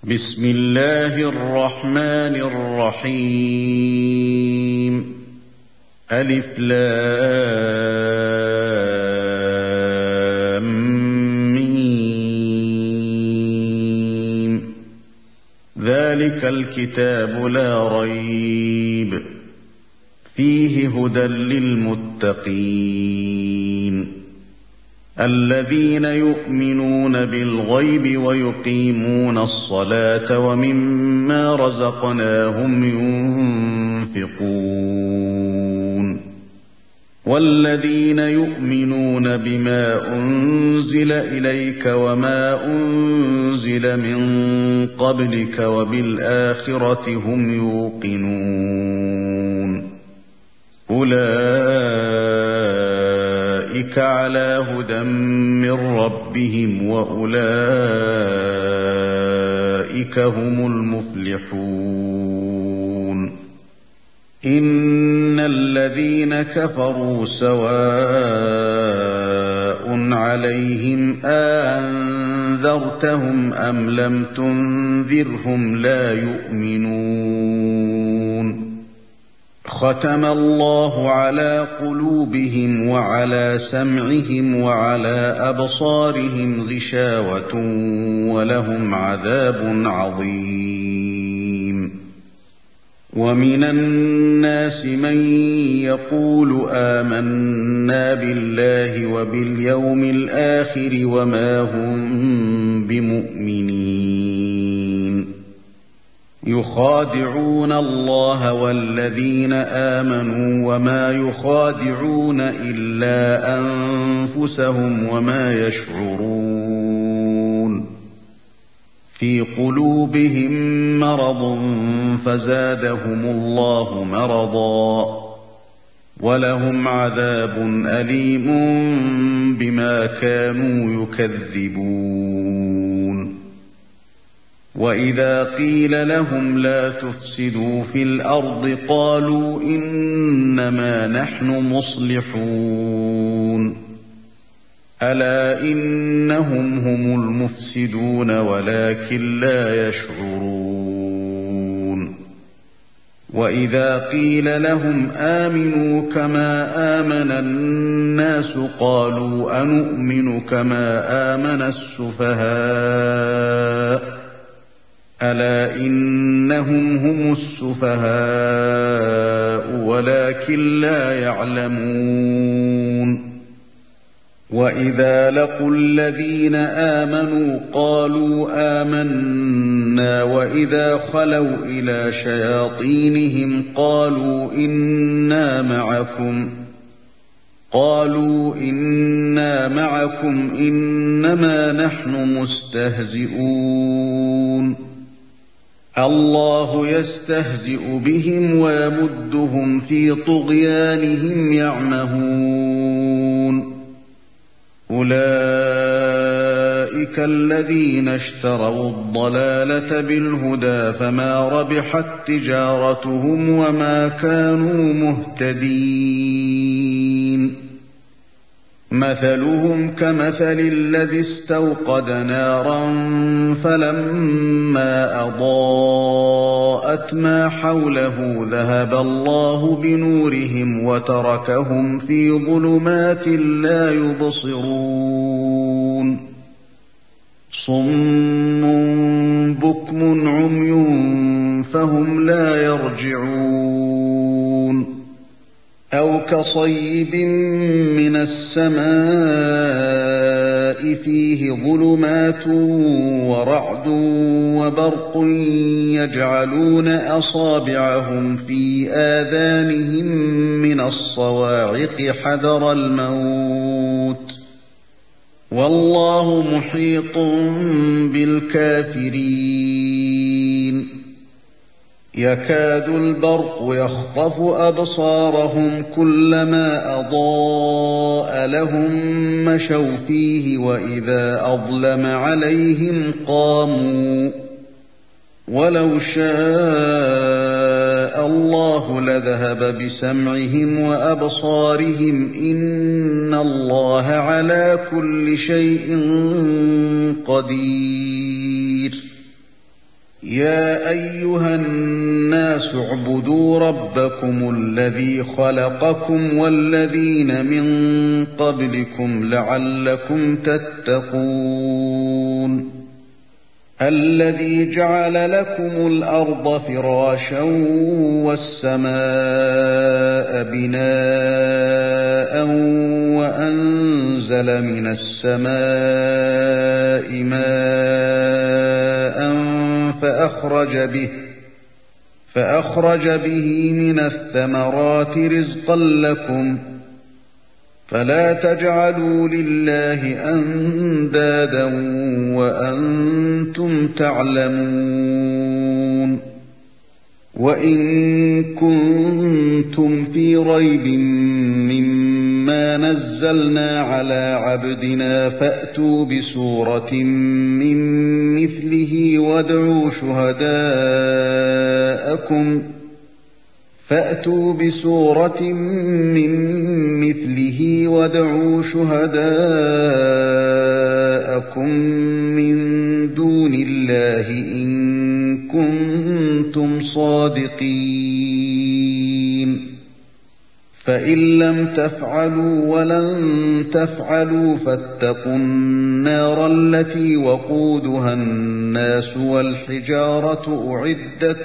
بسم الله الرحمن الرحيم ألف لام ميم ذلك الكتاب لا ريب فيه هدى للمتقين الذين يؤمنون بالغيب ويقيمون الصلاة ومما رزقناهم ينفقون والذين يؤمنون بما أنزل إليك وما أنزل من قبلك وبالآخرة هم يوقنون أولئك على هدى من ربهم وأولئك هم المفلحون إن الذين كفروا سواء عليهم أنذرتهم أم لم تنذرهم لا يؤمنون ختم الله على قلوبهم وعلى سمعهم وعلى أبصارهم غشاوة ولهم عذاب عظيم ومن الناس من يقول آمنا بالله وباليوم الآخر وما هم بمؤمنين يخادعون الله والذين آمنوا وما يخادعون إلا أنفسهم وما يشعرون في قلوبهم مرض فزادهم الله مرضا ولهم عذاب أليم بما كانوا يكذبون وإذا قيل لهم لا تفسدوا في الأرض قالوا إنما نحن مصلحون ألا إنهم هم المفسدون ولكن لا يشعرون وإذا قيل لهم آمنوا كما آمن الناس قالوا أنؤمن كما آمن السفهاء ألا إنهم هم السفهاء ولكن لا يعلمون وإذا لقوا الذين آمنوا قالوا آمنا وإذا خلوا إلى شياطينهم قالوا إنا معكم إنما نحن مستهزئون الله يستهزئ بهم ويمدهم في طغيانهم يعمهون أولئك الذين اشتروا الضلالة بالهدى فما ربحت تجارتهم وما كانوا مهتدين مثلهم كمثل الذي استوقد نارا فلما أضاءت ما حوله ذهب الله بنورهم وتركهم في ظلمات لا يبصرون صم بكم عمي فهم لا يرجعون أو كصيب من السماء فيه ظلمات ورعد وبرق يجعلون أصابعهم في آذانهم من الصواعق حذر الموت والله محيط بالكافرين يكاد البرق يخطف أبصارهم كلما أضاء لهم مشوا فيه وإذا أظلم عليهم قاموا ولو شاء الله لذهب بسمعهم وأبصارهم إن الله على كل شيء قدير يا أيها الناس اعبدوا ربكم الذي خلقكم والذين من قبلكم لعلكم تتقون الذي جعل لكم الأرض فراشا والسماء بناء وأنزل من السماء ماء فأخرج به من الثمرات رزقا لكم فلا تجعلوا لله أندادا وأنتم تعلمون وإن كنتم في ريب مما نزلنا على عبدنا فأتوا بسورة من مثله وادعوا شهداءكم من دون الله إن كنتم صادقين فإن لم تفعلوا ولن تفعلوا فاتقوا النار التي وقودها الناس والحجارة أعدت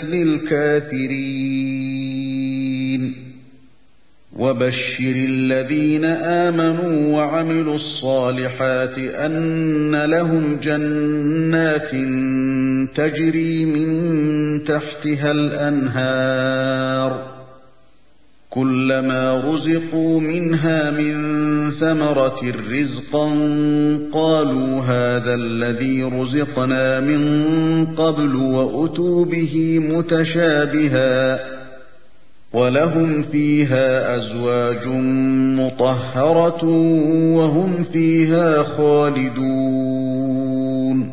للكافرين وبشر الذين آمنوا وعملوا الصالحات أن لهم جنات تجري من تحتها الأنهار كلما رزقوا منها من ثمرة رزقا قالوا هذا الذي رزقنا من قبل وأتوا به متشابها ولهم فيها أزواج مطهرة وهم فيها خالدون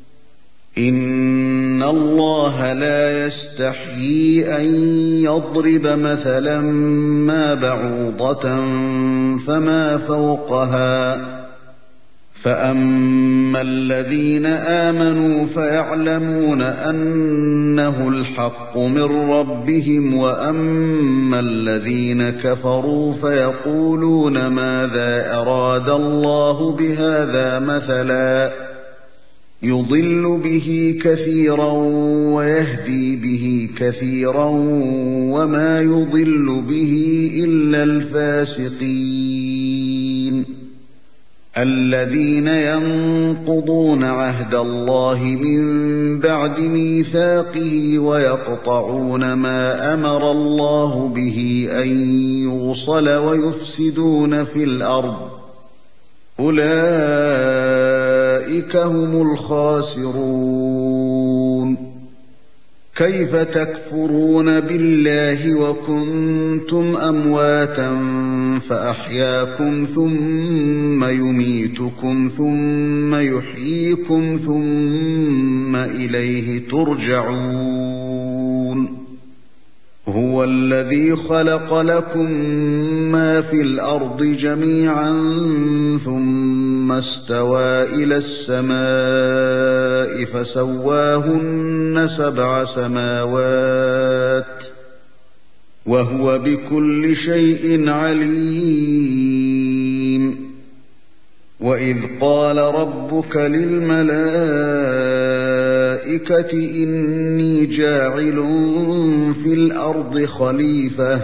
إن الله لا يستحيي أن يضرب مثلا ما بعوضة فما فوقها فأما الذين آمنوا فيعلمون أنه الحق من ربهم وأما الذين كفروا فيقولون ماذا أراد الله بهذا مثلا يضل به كثيرا ويهدي به كثيرا وما يضل به إلا الفاسقين الذين ينقضون عهد الله من بعد ميثاقه ويقطعون ما أمر الله به أن يوصل ويفسدون في الأرض أولئك هم الخاسرون كيف تكفرون بالله وكنتم أمواتا فأحياكم ثم يميتكم ثم يحييكم ثم إليه ترجعون هو الذي خلق لكم ما في الأرض جميعا ثم استوى إلى السماء فسواهن 7 سماوات وهو بكل شيء عليم وإذ قال ربك للملائكة إني جاعل في الأرض خليفة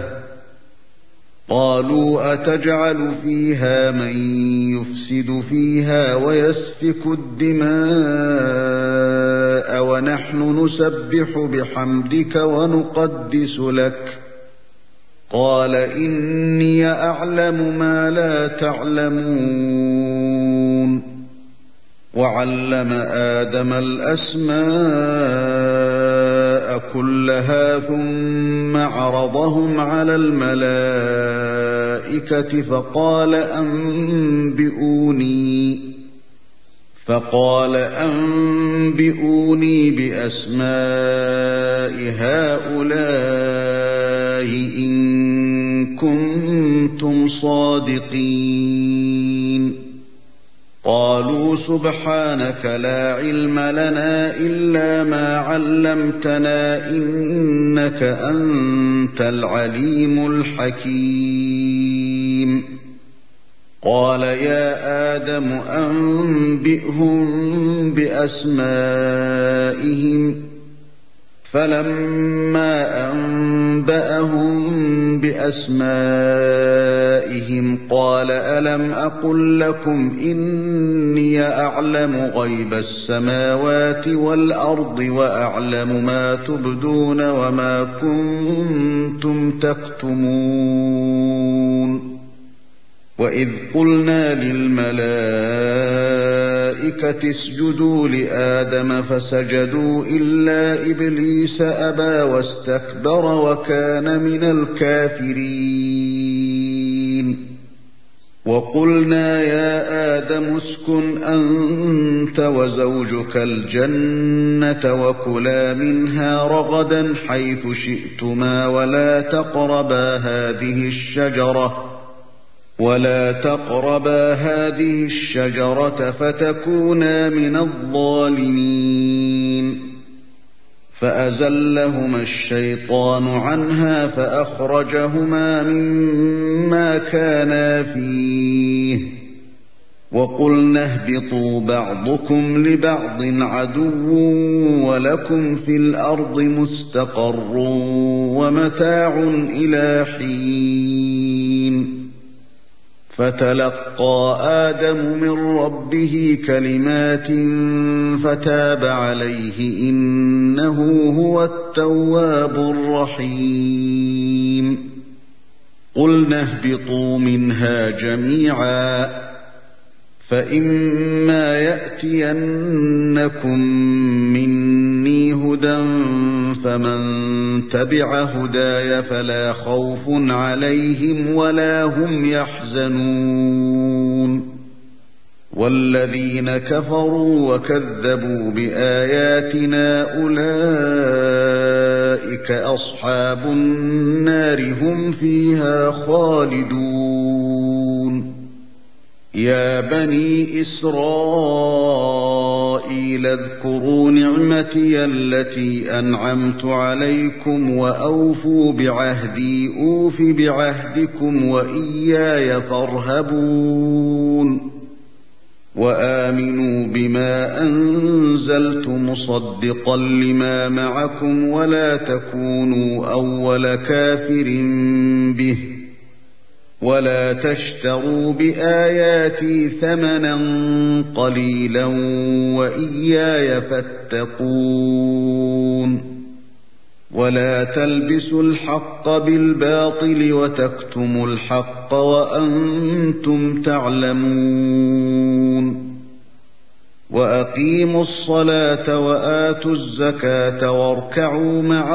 قالوا أتجعل فيها من يفسد فيها ويسفك الدماء ونحن نسبح بحمدك ونقدس لك قال إني أعلم ما لا تعلمون وعلم آدم الأسماء كلها ثم عرضهم على الملائكة فقال أنبئوني بأسماء هؤلاء إن كنتم صادقين قالوا سبحانك لا علم لنا إلا ما علمتنا إنك أنت العليم الحكيم قال يا آدم أنبئهم بأسمائهم فلما أنبأهم بأسمائهم قال ألم أقل لكم إني أعلم غيب السماوات والأرض وأعلم ما تبدون وما كنتم تكتمون وإذ قلنا للملائكة اسجدوا لآدم فسجدوا إلا إبليس أبى واستكبر وكان من الكافرين وقلنا يا آدم اسكن أنت وزوجك الجنة وكلا منها رغدا حيث شئتما ولا تقربا هذه الشجرة فتكونا من الظالمين فأزلهما الشيطان عنها فأخرجهما مما كانا فيه وقلنا اهبطوا بعضكم لبعض عدو ولكم في الأرض مستقر ومتاع إلى حين فتلقى آدم من ربه كلمات فتاب عليه إنه هو التواب الرحيم قلنا اهبطوا منها جميعا فإما يأتينكم مني هدى فمن تبع هداي فلا خوف عليهم ولا هم يحزنون والذين كفروا وكذبوا بآياتنا أولئك أصحاب النار هم فيها خالدون يا بني إسرائيل اذكروا نعمتي التي أنعمت عليكم وأوفوا بعهدي أوف بعهدكم وإياي فارهبون وآمنوا بما أنزلت مصدقا لما معكم ولا تكونوا أول كافر به ولا تشتروا بآياتي ثمنا قليلا وإياي فاتقون ولا تلبسوا الحق بالباطل وتكتموا الحق وأنتم تعلمون وأقيموا الصلاة وآتوا الزكاة واركعوا مع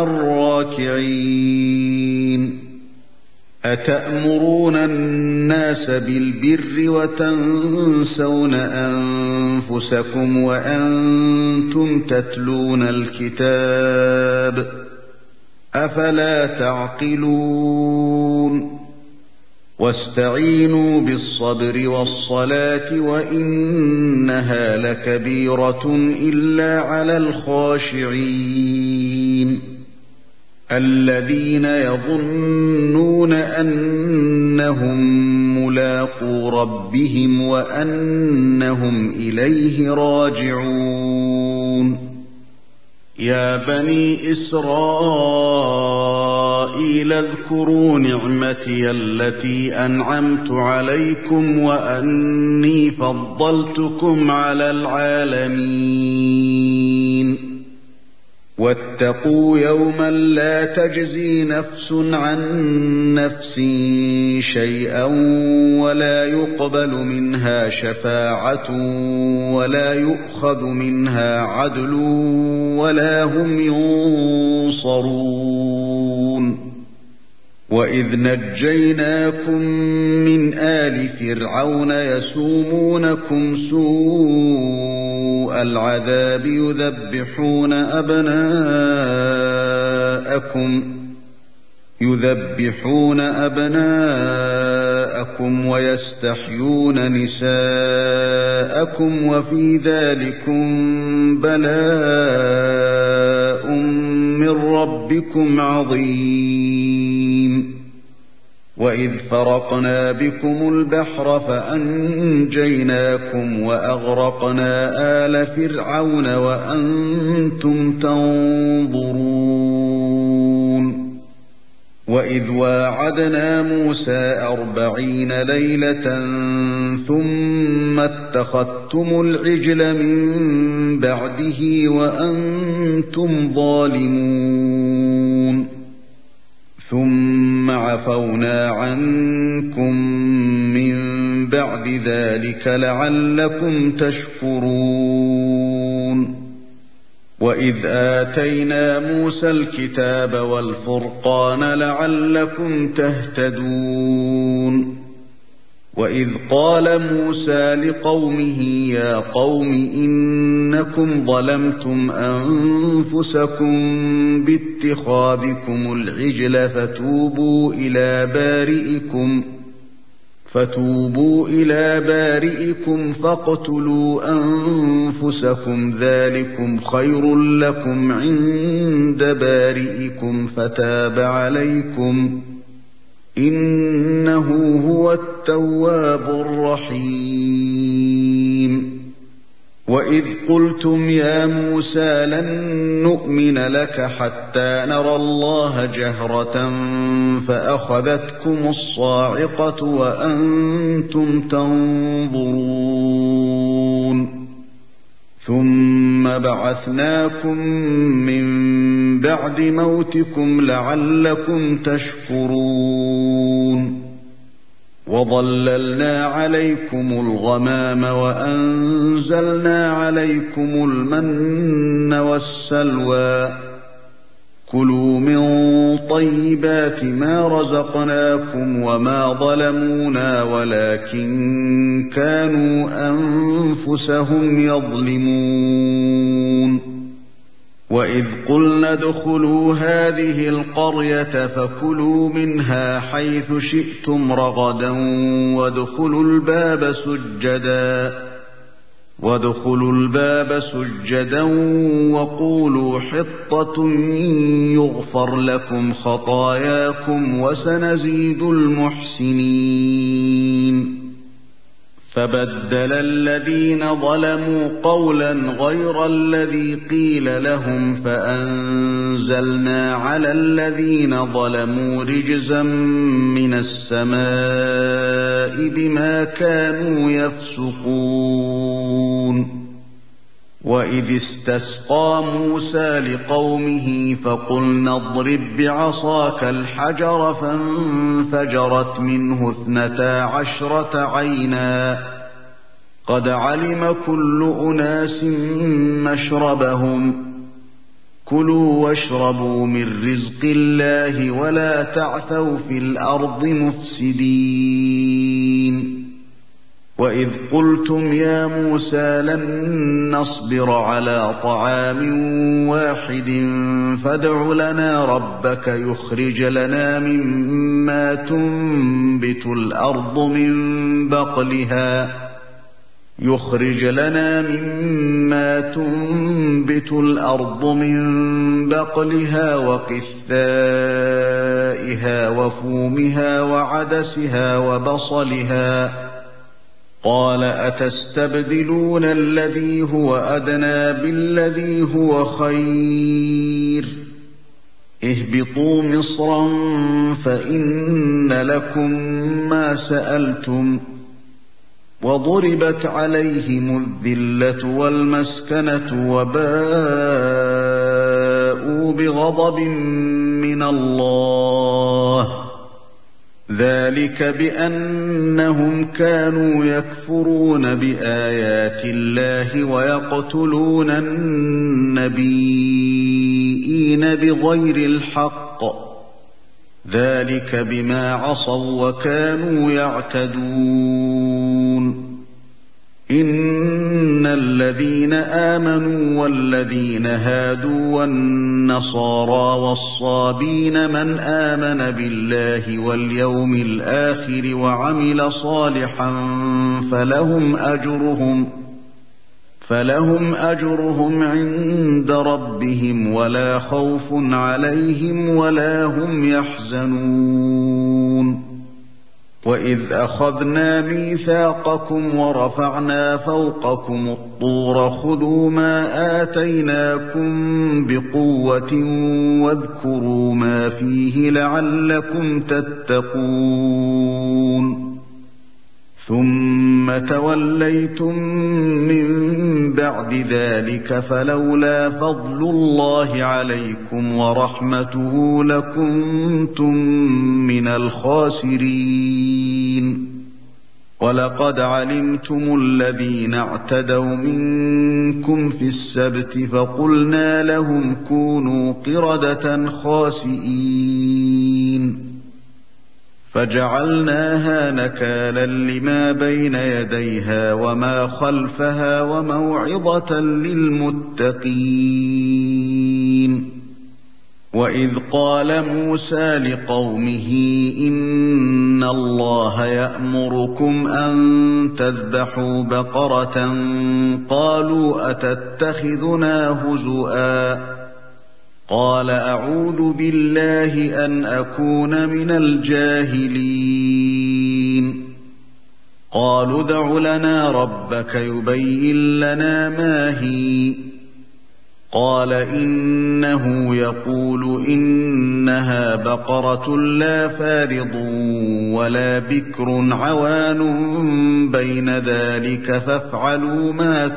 الراكعين أتأمرون الناس بالبر وتنسون أنفسكم وأنتم تتلون الكتاب أفلا تعقلون واستعينوا بالصبر والصلاة وإنها لكبيرة إلا على الخاشعين الذين يظنون أنهم ملاقو ربهم وأنهم إليه راجعون يا بني إسرائيل اذكروا نعمتي التي أنعمت عليكم وأني فضلتكم على العالمين واتقوا يوما لا تجزي نفس عن نفس شيئا ولا يقبل منها شفاعة ولا يؤخذ منها عدل ولا هم ينصرون وإذ نجيناكم من آل فرعون يسومونكم سوء العذاب يذبحون أبناءكم رِجَالَكُمْ وَيَسْتَحْيُونَ نِسَاءَكُمْ وَفِي ذَلِكُمْ بَلَاءٌ مِّن رَّبِّكُمْ عَظِيمٌ وَإِذْ فَرَقْنَا بِكُمُ الْبَحْرَ فَأَنجَيْنَاكُمْ وَأَغْرَقْنَا آلَ فِرْعَوْنَ وَأَنتُمْ تَنظُرُونَ وَإِذْ وَاعَدْنَا مُوسَىٰ 40 لَيْلَةً ثُمَّ اتَّخَذْتُمُ الْعِجْلَ مِن بَعْدِهِ وَأَنتُمْ ظَالِمُونَ ثُمَّ عَفَوْنَا عَنكُم مِّن بَعْدِ ذَلِكَ لَعَلَّكُمْ تَشْكُرُونَ وَإِذْ آتَيْنَا مُوسَى الْكِتَابَ وَالْفُرْقَانَ لَعَلَّكُمْ تَهْتَدُونَ وَإِذْ قَالَ مُوسَى لِقَوْمِهِ يَا قَوْمِ إِنَّكُمْ ظَلَمْتُمْ أَنفُسَكُمْ بِاتِّخَاذِكُمُ الْعِجْلَ فتوبوا إلى بارئكم فاقتلوا أنفسكم ذلكم خير لكم عند بارئكم فتاب عليكم إنه هو التواب الرحيم وإذ قلتم يا موسى لن نؤمن لك حتى نرى الله جهرة فأخذتكم الصاعقة وأنتم تنظرون ثم بعثناكم من بعد موتكم لعلكم تشكرون وظللنا عليكم الغمام وأنزلنا عليكم المن والسلوى كلوا من طيبات ما رزقناكم وما ظلمونا ولكن كانوا أنفسهم يظلمون وإذ قلنا ادخلوا هذه القرية فكلوا منها حيث شئتم رغدا وادخلوا الباب سجدا وقولوا حطة يغفر لكم خطاياكم وسنزيد المحسنين فبدل الذين ظلموا قولا غير الذي قيل لهم فأنزلنا على الذين ظلموا رجزا من السماء بما كانوا يفسقون وإذ استسقى موسى لقومه فقلنا اضرب بعصاك الحجر فانفجرت منه 12 عينا قد علم كل أناس مشربهم كلوا واشربوا من رزق الله ولا تعثوا في الأرض مفسدين وإذ قلتم يا موسى لن نصبر على طعام واحد فادع لنا ربك يخرج لنا مما تنبت الأرض من بقلها وقثائها وفومها وعدسها وبصلها قال أتستبدلون الذي هو أدنى بالذي هو خير اهبطوا مصرا فإن لكم ما سألتم وضربت عليهم الذلة والمسكنة وباءوا بغضب من الله ذلك بأنهم كانوا يكفرون بآيات الله ويقتلون النبيين بغير الحق ذلك بما عصوا وكانوا يعتدون إن الذين آمنوا والذين هادوا والنصارى والصابين من آمن بالله واليوم الآخر وعمل صالحا فلهم أجرهم عند ربهم ولا خوف عليهم ولا هم يحزنون وإذ أخذنا ميثاقكم ورفعنا فوقكم الطور خذوا ما آتيناكم بقوة واذكروا ما فيه لعلكم تتقون ثم توليتم من بعد ذلك فلولا فضل الله عليكم ورحمته لكنتم من الخاسرين ولقد علمتم الذين اعتدوا منكم في السبت فقلنا لهم كونوا قردة خاسئين فجعلناها نكالا لما بين يديها وما خلفها وموعظة للمتقين وإذ قال موسى لقومه إن الله يأمركم أن تذبحوا بقرة قالوا أتتخذنا هزؤا قال أعوذ بالله أن أكون من الجاهلين قالوا ادع لنا ربك يبين لنا ما هي قال إنه يقول إنها بقرة لا فارض ولا بكر عوان بين ذلك فافعلوا ما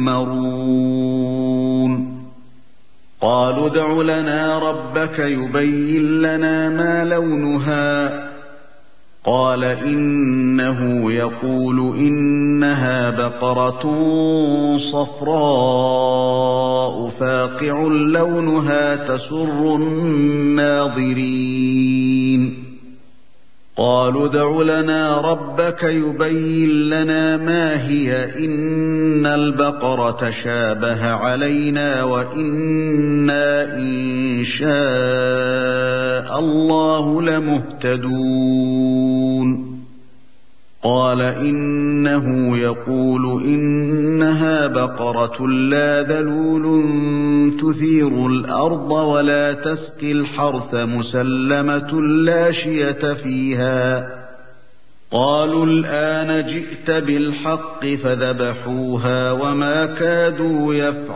تؤمرون قالوا ادع لنا ربك يبين لنا ما لونها قال إنه يقول إنها بقرة صفراء فاقع لونها تسر الناظرين قالوا ادع لنا ربك يبين لنا ما هي إن البقرة شابه علينا وإنا إن شاء الله لمهتدون قال إنه يقول إنها بقرة لا ذلول تثير الأرض ولا تسقي الحرث مسلمة لا شية فيها قالوا الآن جئت بالحق فذبحوها وما كادوا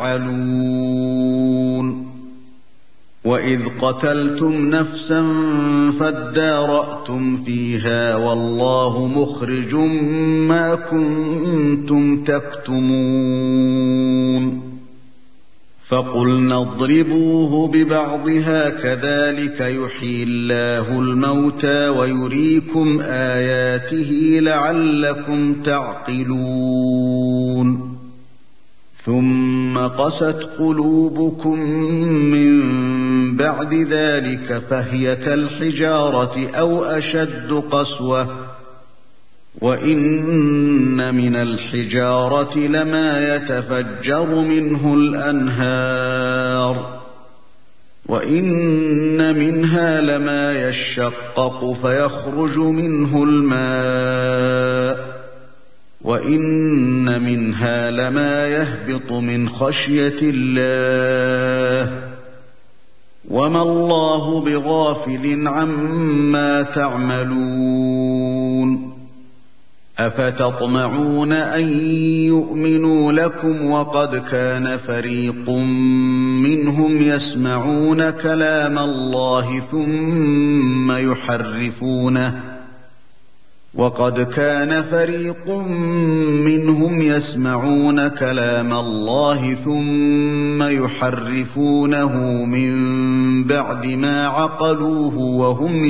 يفعلون وإذ قتلتم نفسا فادارأتم فيها والله مخرج ما كنتم تكتمون فقلنا اضربوه ببعضها كذلك يحيي الله الموتى ويريكم آياته لعلكم تعقلون ثم قست قلوبكم من بعد ذلك فهي كالحجارة أو أشد قسوة وإن من الحجارة لما يتفجر منه الأنهار وإن منها لما يشقق فيخرج منه الماء وإن منها لما يهبط من خشية الله وما الله بغافل عما تعملون أفتطمعون أن يؤمنوا لكم وقد كان فريق منهم يسمعون كلام الله ثم يحرفونه من بعد ما عقلوه وهم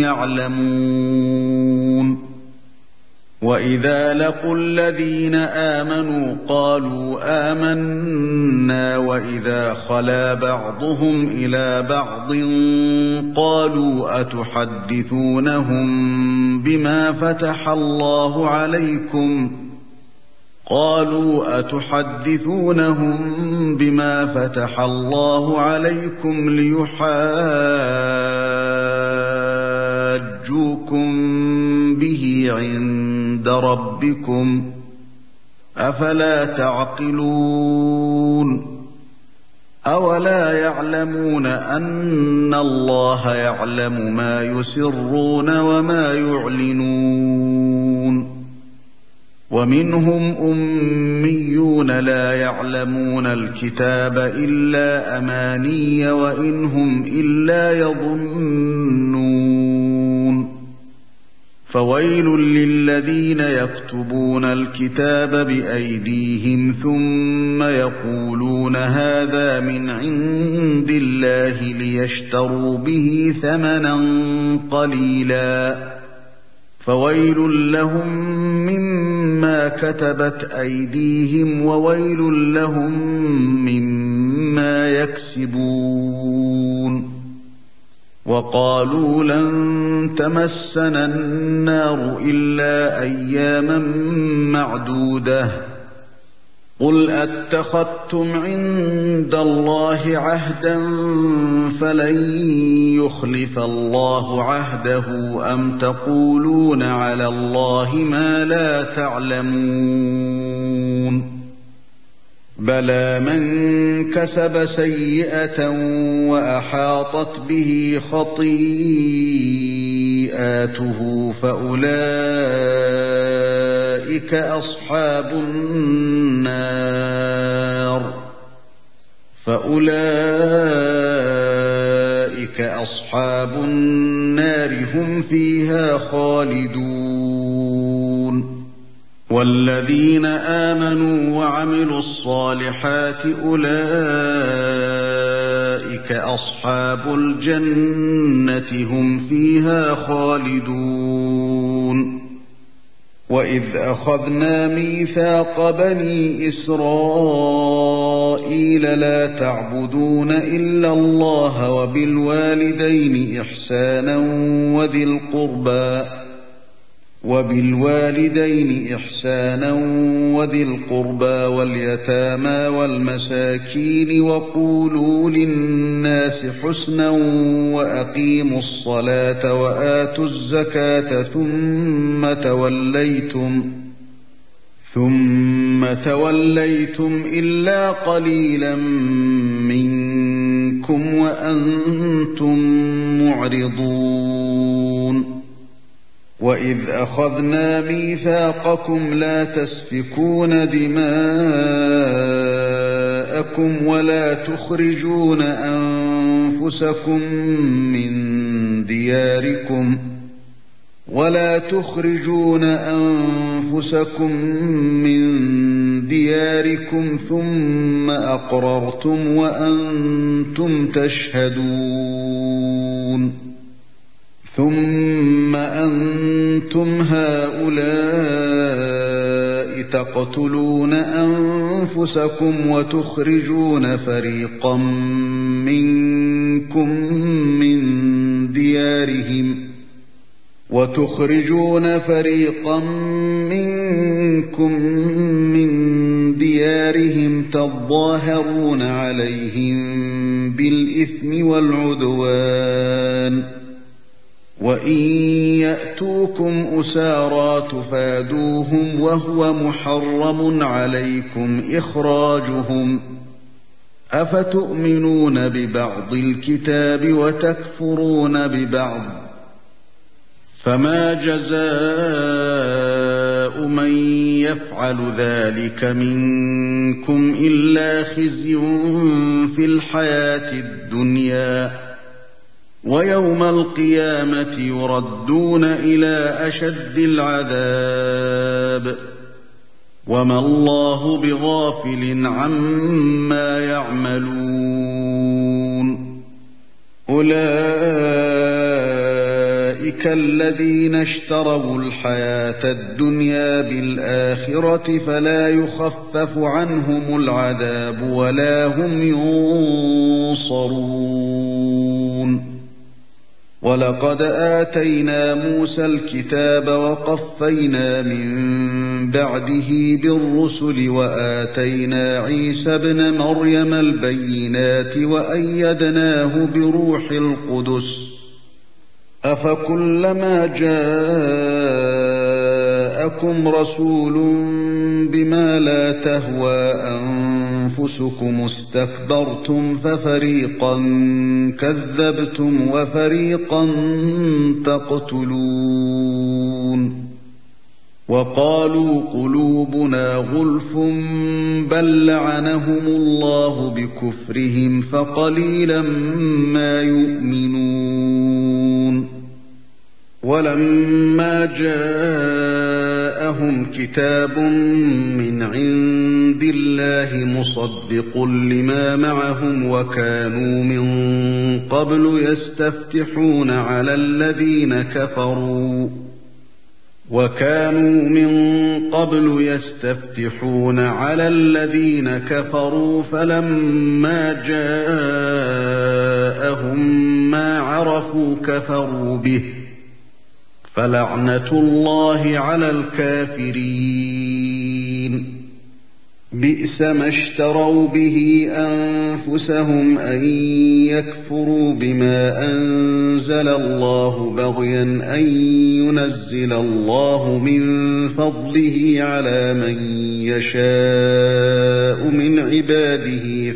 يعلمون وإذا لقوا الذين آمنوا قالوا آمنا وإذا خلا بعضهم إلى بعض قالوا أتحدثونهم بما فتح الله عليكم قالوا أتحدثونهم بما فتح الله عليكم ليحاجوكم به عند ربكم أفلا تعقلون أولا يعلمون أن الله يعلم ما يسرون وما يعلنون ومنهم أميون لا يعلمون الكتاب إلا أماني وإن هم إلا يظنون فويل للذين يكتبون الكتاب بأيديهم ثم يقولون هذا من عند الله ليشتروا به ثمنا قليلا فويل لهم مما كتبت أيديهم وويل لهم مما يكسبون وقالوا لن تمسنا النار إلا أياما معدودة قل أتخذتم عند الله عهدا فلن يخلف الله عهده أم تقولون على الله ما لا تعلمون بلى من كسب سيئة وأحاطت به خطيئاته فأولئك أصحاب النار هم فيها خالدون والذين آمنوا وعملوا الصالحات أولئك أصحاب الجنة هم فيها خالدون وإذ أخذنا ميثاق بني إسرائيل لا تعبدون إلا الله وبالوالدين إحسانا وذي القربى واليتامى والمساكين وقولوا للناس حسنا وأقيموا الصلاة وآتوا الزكاة ثم توليتم إلا قليلا منكم وأنتم معرضون وإذ أخذنا ميثاقكم لا تسفكون دماءكم ولا تخرجون أنفسكم من دياركم ثم أقررتم وأنتم تشهدون ثم أنتم هؤلاء تقتلون أنفسكم وتخرجون فريقا منكم من ديارهم تظاهرون عليهم بالإثم والعدوان وإن يأتوكم أسارى تفادوهم وهو محرم عليكم إخراجهم أفتؤمنون ببعض الكتاب وتكفرون ببعض فما جزاء من يفعل ذلك منكم إلا خزي في الحياة الدنيا ويوم القيامة يردون إلى أشد العذاب وما الله بغافل عما يعملون أولئك الذين اشتروا الحياة الدنيا بالآخرة فلا يخفف عنهم العذاب ولا هم ينصرون وَلَقَدْ آتَيْنَا مُوسَى الْكِتَابَ وَقَفَّيْنَا مِن بَعْدِهِ بِالرُّسُلِ وَآتَيْنَا عِيسَى ابْنَ مَرْيَمَ الْبَيِّنَاتِ وَأَيَّدْنَاهُ بِرُوحِ الْقُدُسِ ۗ أَفَكُلَّمَا جَاءَكُمْ رَسُولٌ بِمَا لَا تَهْوَىٰ أَنفُسُكُمُ اسْتَكْبَرْتُمْ فَفَرِيقًا كَذَّبْتُمْ وَفَرِيقًا تَقْتُلُونَ وَقَالُوا قُلُوبُنَا غُلْفٌ بَل لَّعَنَهُمُ اللَّهُ بِكُفْرِهِمْ فَقَلِيلًا مَّا يُؤْمِنُونَ وَلَمَّا جَاءَهُمْ كِتَابٌ مِّنْ عِندِ اللَّهِ مُصَدِّقٌ لِّمَا مَعَهُمْ وَكَانُوا مِن قَبْلُ يَسْتَفْتِحُونَ عَلَى الَّذِينَ كَفَرُوا فَلَمَّا جَاءَهُم مَّا عَرَفُوا كَفَرُوا بِهِ ۚ فَلَعْنَةُ اللَّهِ عَلَى الْكَافِرِينَ بِئْسَ مَا اشْتَرَوْا بِهِ أَنفُسَهُمْ أَن يَكْفُرُوا بِمَا أَنزَلَ اللَّهُ بَغْيًا أَن يُنَزِّلَ اللَّهُ مِن فَضْلِهِ عَلَىٰ مَن يَشَاءُ مِنْ عِبَادِهِ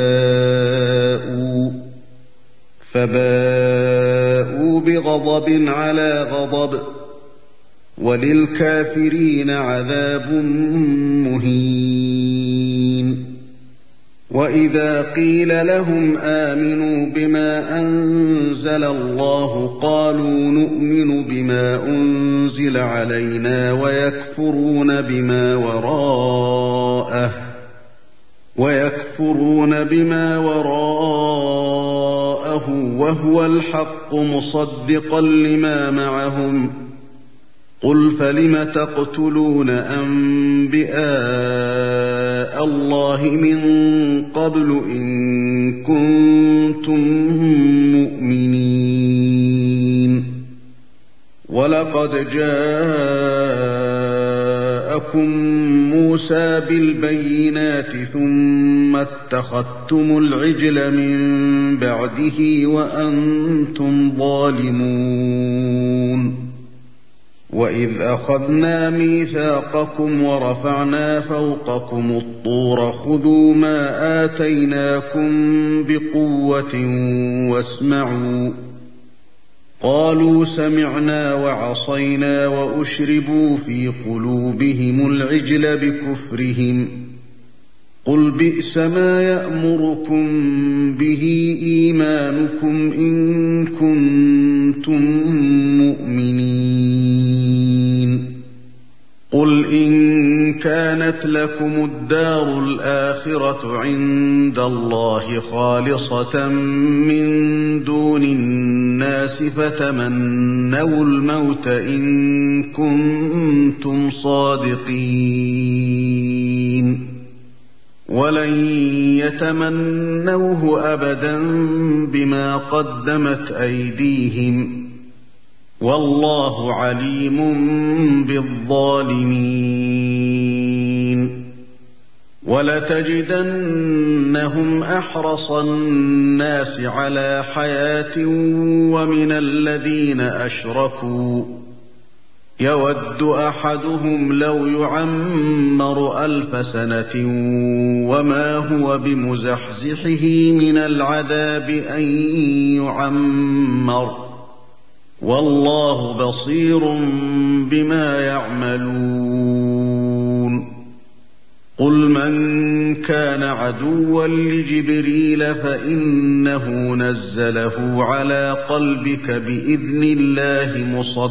فَبَاءُوا بِغَضَبٍ عَلَىٰ غَضَبٍ ۚ وَلِلْكَافِرِينَ عَذَابٌ مُّهِينٌ وَإِذَا قِيلَ لَهُمْ آمِنُوا بِمَا أَنزَلَ اللَّهُ قَالُوا نُؤْمِنُ بِمَا أُنزِلَ عَلَيْنَا وَيَكْفُرُونَ بِمَا وَرَاءَهُ وَهُوَ الْحَقُّ مُصَدِّقًا لِّمَا مَعَهُمْ ۗ قُلْ فَلِمَ تَقْتُلُونَ أَنبِيَاءَ اللَّهِ مِن قَبْلُ إِن كُنتُم مُّؤْمِنِينَ وَلَقَدْ جَاءَكُم مُّوسَىٰ بِالْبَيِّنَاتِ ثُمَّ اتَّخَذْتُمُ الْعِجْلَ مِن بَعْدِهِ وَأَنتُمْ ظَالِمُونَ وَإِذْ أَخَذْنَا مِيثَاقَكُمْ وَرَفَعْنَا فَوْقَكُمُ الطُّورَ خُذُوا مَا آتَيْنَاكُم بِقُوَّةٍ وَاسْمَعُوا ۖ قَالُوا سَمِعْنَا وَعَصَيْنَا وَأُشْرِبُوا فِي قُلُوبِهِمُ الْعِجْلَ بِكُفْرِهِمْ ۚ قُلْ بِئْسَ مَا يَأْمُرُكُم بِهِ إِيمَانُكُمْ إِن كُنتُم مُّؤْمِنِينَ قُلْ إِن كَانَتْ لَكُمُ الدَّارُ الْآخِرَةُ عِندَ اللَّهِ خَالِصَةً مِّن دُونِ النَّاسِ فَتَمَنَّوُا الْمَوْتَ إِن كُنتُمْ صَادِقِينَ وَلَن يَتَمَنَّوْهُ أَبَدًا بِمَا قَدَّمَتْ أَيْدِيهِمْ ۗ وَاللَّهُ عَلِيمٌ بِالظَّالِمِينَ وَلَتَجِدَنَّهُمْ أَحْرَصَ النَّاسِ عَلَىٰ حَيَاةٍ وَمِنَ الَّذِينَ أَشْرَكُوا يَوَدُّ أَحَدُهُمْ لَوْ يُعَمَّرُ 1000 سَنَةٍ وَمَا هُوَ بِمُزَحْزِحِهِ مِنَ الْعَذَابِ أَن يُعَمَّرَ ۗ وَاللَّهُ بَصِيرٌ بِمَا يَعْمَلُونَ قُلْ مَن كَانَ عَدُوًّا لِّجِبْرِيلَ فَإِنَّهُ نَزَّلَهُ عَلَىٰ قَلْبِكَ بِإِذْنِ اللَّهِ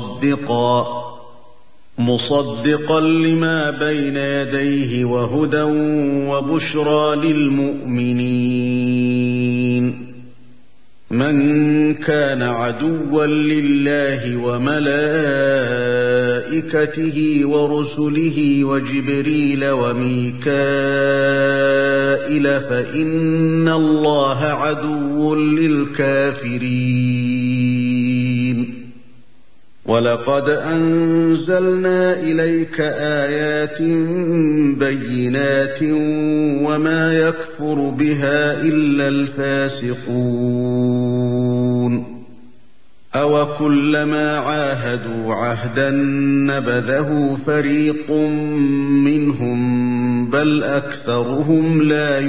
مُصَدِّقًا لِّمَا بَيْنَ يَدَيْهِ وَهُدًى وَبُشْرَىٰ لِلْمُؤْمِنِينَ مَن كَانَ عَدُوًّا لِّلَّهِ وَمَلَائِكَتِهِ وَرُسُلِهِ وَجِبْرِيلَ وَمِيكَائِيلَ فَإِنَّ اللَّهَ عَدُوٌّ لِّلْكَافِرِينَ وَلَقَدْ أَنزَلْنَا إِلَيْكَ آيَاتٍ بَيِّنَاتٍ وَمَا يَكْفُرُ بِهَا إِلَّا الْفَاسِقُونَ أَوَكُلَّمَا عَاهَدُوا عَهْدًا نَّبَذَهُ فَرِيقٌ مِّنْهُم بَلْ أَكْثَرُهُمْ لَا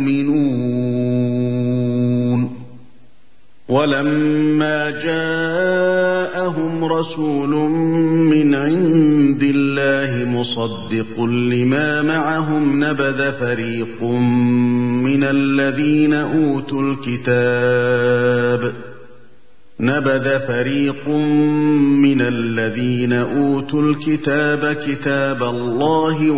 يُؤْمِنُونَ وَلَمَّا جَاءَهُمْ رَسُولٌ مِّنْ عِندِ اللَّهِ مُصَدِّقٌ لِّمَا مَعَهُمْ نَبَذَ فَرِيقٌ مِّنَ الَّذِينَ أُوتُوا الْكِتَابَ كِتَابَ اللَّهِ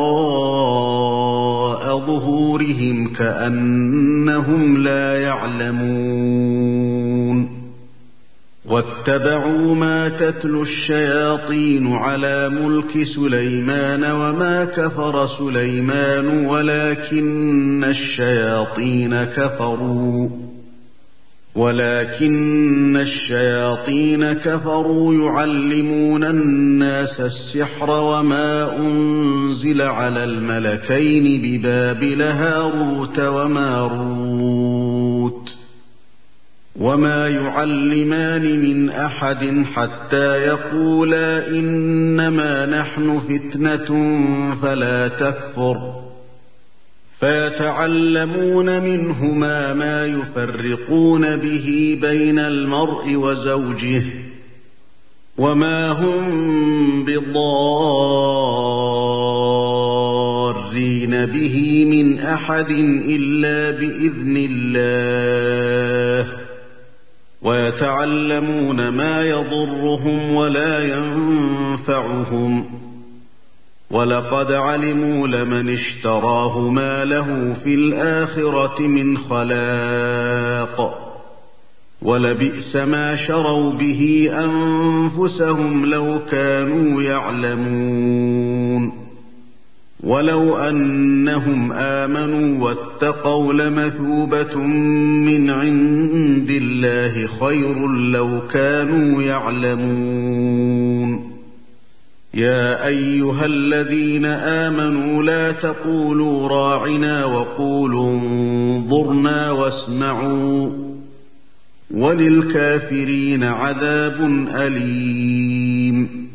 وَرَاءَ ظُهُورِهِمْ كَأَنَّهُمْ لَا يَعْلَمُونَ وَاتَّبَعُوا مَا تَتْلُو الشَّيَاطِينُ عَلَىٰ مُلْكِ سُلَيْمَانَ وَمَا كَفَرَ سُلَيْمَانُ وَلَكِنَّ الشَّيَاطِينَ كَفَرُوا يُعَلِّمُونَ النَّاسَ السِّحْرَ وَمَا أُنزِلَ عَلَى الْمَلَكَيْنِ بِبَابِلَ هَارُوتَ وَمَارُوتَ وَمَا يُعَلِّمَانِ مِنْ أَحَدٍ حَتَّىٰ يَقُولَا إِنَّمَا نَحْنُ فِتْنَةٌ فَلَا تَكْفُرْ فَيَتَعَلَّمُونَ مِنْهُمَا مَا يُفَرِّقُونَ بِهِ بَيْنَ الْمَرْءِ وَزَوْجِهِ وَمَا هُم بِضَارِّينَ بِهِ مِنْ أَحَدٍ إِلَّا بِإِذْنِ اللَّهِ وَيَتَعَلَّمُونَ مَا يَضُرُّهُمْ وَلَا يَنفَعُهُمْ وَلَقَدْ عَلِمُوا لَمَنِ اشْتَرَاهُ مَا لَهُ فِي الْآخِرَةِ مِنْ خَلَاقٍ وَلَبِئْسَ مَا شَرَوْا بِهِ أَنفُسَهُمْ لَوْ كَانُوا يَعْلَمُونَ وَلَوْ أَنَّهُمْ آمَنُوا وَاتَّقَوْا لَمَثُوبَةٌ مِّنْ عِندِ اللَّهِ خَيْرٌ لَّوْ كَانُوا يَعْلَمُونَ يَا أَيُّهَا الَّذِينَ آمَنُوا لَا تَقُولُوا رَاعِنَا وَقُولُوا انظُرْنَا وَاسْمَعُوا وَلِلْكَافِرِينَ عَذَابٌ أَلِيمٌ